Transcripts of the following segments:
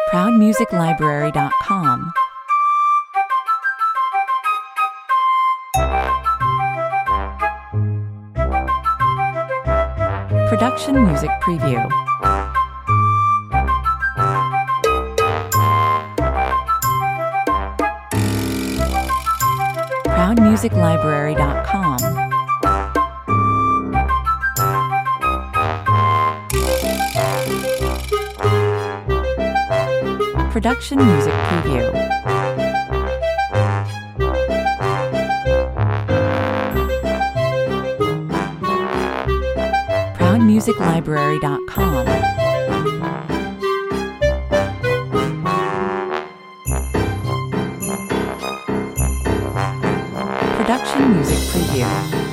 ProudMusicLibrary.com. Production Music Preview. ProudMusicLibrary.com. Production Music Preview. ProudMusicLibrary.com. Production Music Preview.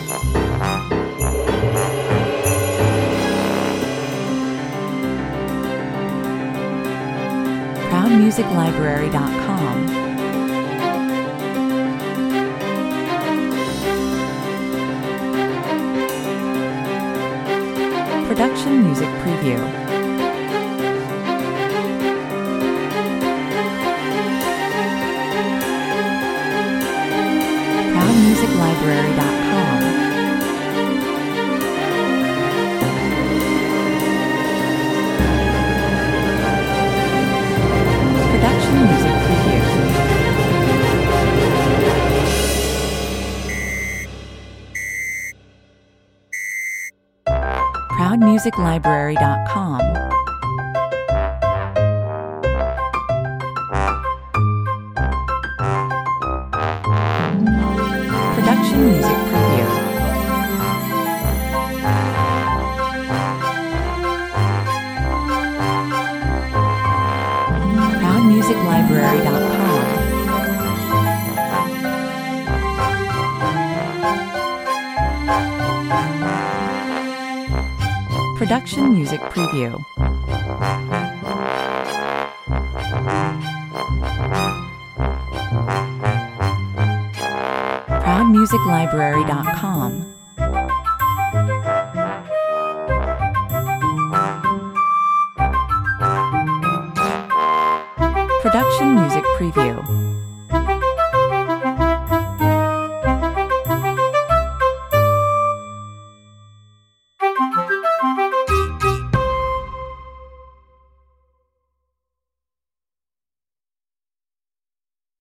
ProudMusicLibrary.com. Production Music Preview. ProudMusicLibrary.com. Production Music Preview. ProudMusicLibrary.com. Production Music Preview. ProudMusicLibrary.com. Production Music Preview. ProudMusicLibrary.com. Production Music Preview.